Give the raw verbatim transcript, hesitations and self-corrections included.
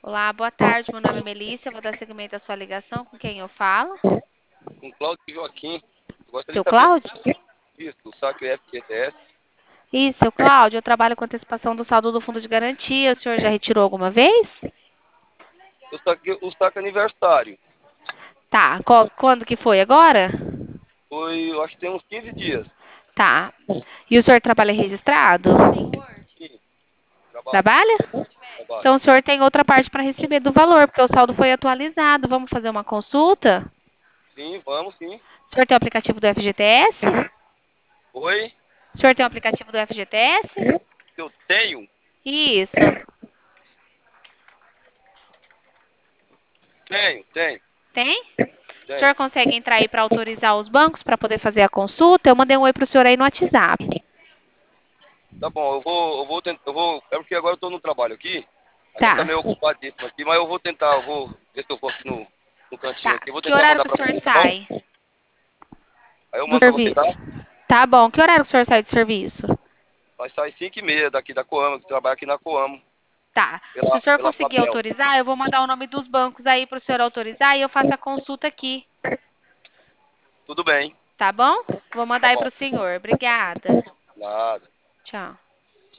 Olá, boa tarde. Meu nome é Melissa. Eu vou dar seguimento à sua ligação. Com quem eu falo? Com Cláudio Joaquim. Eu gostaria Seu de saber Cláudio? isso, o saque F G T S. Isso, seu Cláudio. Eu trabalho com antecipação do saldo do fundo de garantia. O senhor já retirou alguma vez? O saque, o saque aniversário. Tá. Qual- quando que foi? Agora? Foi, eu acho que tem uns quinze dias. Tá. E o senhor trabalha registrado? Sim, trabalho, Trabalha? trabalho. Então o senhor tem outra parte para receber do valor, porque o saldo foi atualizado. Vamos fazer uma consulta? Sim, vamos sim. O senhor tem o aplicativo do F G T S? Oi, O senhor tem o aplicativo do F G T S? eu tenho, Isso. tenho, tenho, Tem? O tenho. senhor consegue entrar aí para autorizar os bancos para poder fazer a consulta? Eu mandei um oi para o senhor aí no WhatsApp. Tá bom, eu vou, eu vou tentar, eu vou, é porque agora eu tô no trabalho aqui. A gente tá Tá, meio ocupadíssimo aqui, mas eu vou tentar, eu vou ver se eu vou aqui no, no cantinho tá. aqui. Eu vou Que tentar horário mandar que o pra senhor você, tá bom? sai Aí eu do mando pra você, tá? serviço? Tá bom. Que horário que o senhor sai do serviço? Vai sair cinco e meia daqui da Coamo, que trabalha aqui na Coamo, Tá. Se o pela, senhor pela conseguir Fabel. autorizar, eu vou mandar o nome dos bancos aí para o senhor autorizar e eu faço a consulta aqui. Tudo bem, Tá bom? Vou mandar tá aí para bom. o senhor. Obrigada. Nada. Tchau.